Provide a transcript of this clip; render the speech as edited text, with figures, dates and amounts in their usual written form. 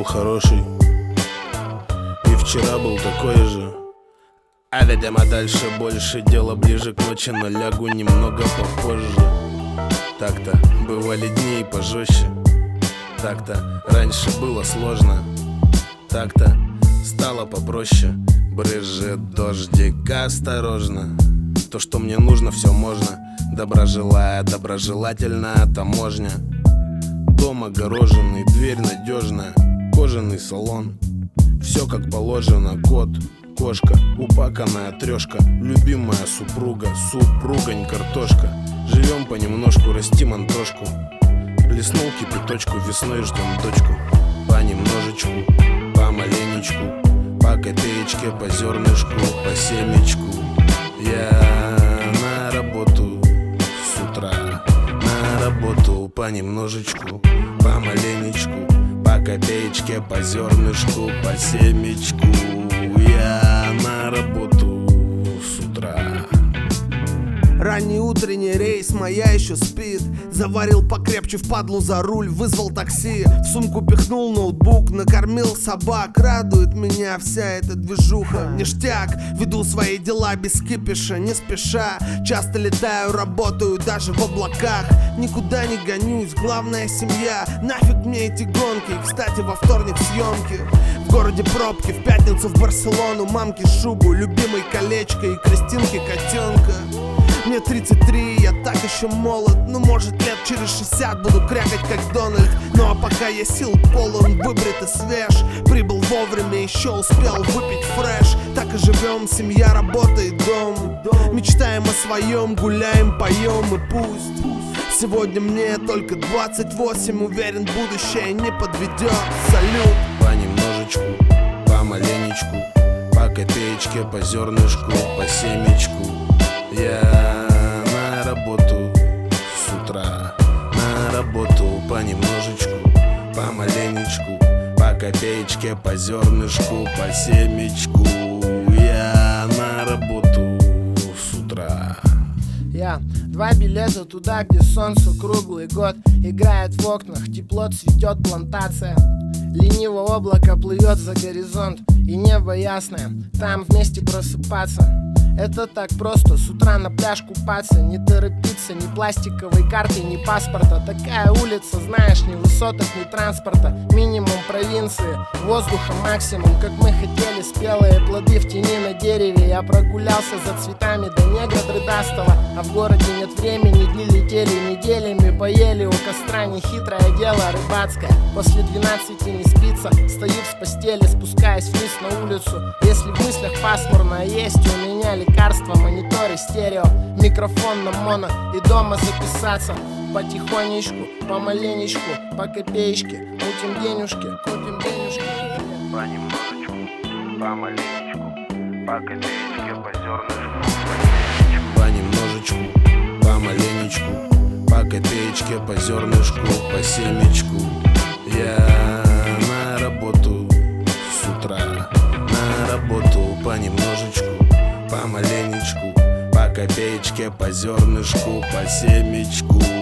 хороший, и вчера был такой же. А видимо дальше больше, дело ближе к ночи, но лягу немного попозже. Так-то бывали дни и пожестче, так-то раньше было сложно, так-то стало попроще. Брызжет дождик, осторожно. То, что мне нужно, все можно. Добра желая, доброжелательная таможня. Дом огороженный, дверь надежная, кожаный салон. Все как положено, кот, кошка, упаканная трешка, любимая супруга, супругань, картошка. Живем понемножку, растим антошку. Плеснул кипяточку, весной ждем дочку. Понемножечку, помаленечку, по копеечке, по зернышку, по семечку. Я на работу с утра, на работу понемножечку, помаленечку, по копеечке, по зернышку, по семечку. Я на работу с утра. Ранний утренний рейс, моя еще спит. Заварил покрепче впадлу за руль, вызвал такси. В сумку пихнул ноутбук, накормил собак. Радует меня вся эта движуха. Ништяк, веду свои дела без кипиша, не спеша. Часто летаю, работаю даже в облаках. Никуда не гонюсь, главное семья. Нафиг мне эти гонки, кстати, во вторник съемки. В городе пробки, в пятницу в Барселону. Мамке шубу, любимой колечко и Кристинке котенка. Мне 33, я так еще молод. Ну может лет через 60 буду крякать как Дональд. Ну а пока я сил полон, выбрит и свеж. Прибыл вовремя, еще успел выпить фреш. Так и живем, семья, работа и дом. Мечтаем о своем, гуляем, поем и пусть. Сегодня мне только 28, уверен, будущее не подведет. Салют. Понемножечку, помаленечку, по копеечке, по зернышку, по семечку. Я на работу с утра, на работу понемножечку, помаленечку, по копеечке, по зернышку, по семечку. Я на работу с утра. Я 2 билета туда, где солнце круглый год играет в окнах, тепло цветет плантация. Лениво облако плывет за горизонт, и небо ясное, там вместе просыпаться. Это так просто, с утра на пляж купаться. Не торопиться, ни пластиковой карты, ни паспорта. Такая улица, знаешь, ни высоток, ни транспорта. Минимум провинции, воздуха максимум. Как мы хотели, спелые плоды в тени на дереве. Я прогулялся за цветами до негра дрыдастого. А в городе нет времени, дни летели неделями. Поели у костра, нехитрое дело рыбацкое. После 12 не спится, стою с постели, спускаясь вниз на улицу. Если в мыслях пасмурно, есть у меня лекарства, мониторы, стерео, микрофон на моно и дома записаться. Потихонечку, помаленечку, по копеечке, мутим денежки, копим денежки. Понемножечку, помаленечку, по копеечке, по зернышку, по семечку. Понемножечку, помаленечку, по копеечке, по зернышку, по семечку. Я на работу с утра, на работу понемножечку, помаленечку, по копеечке, по зернышку, по семечку.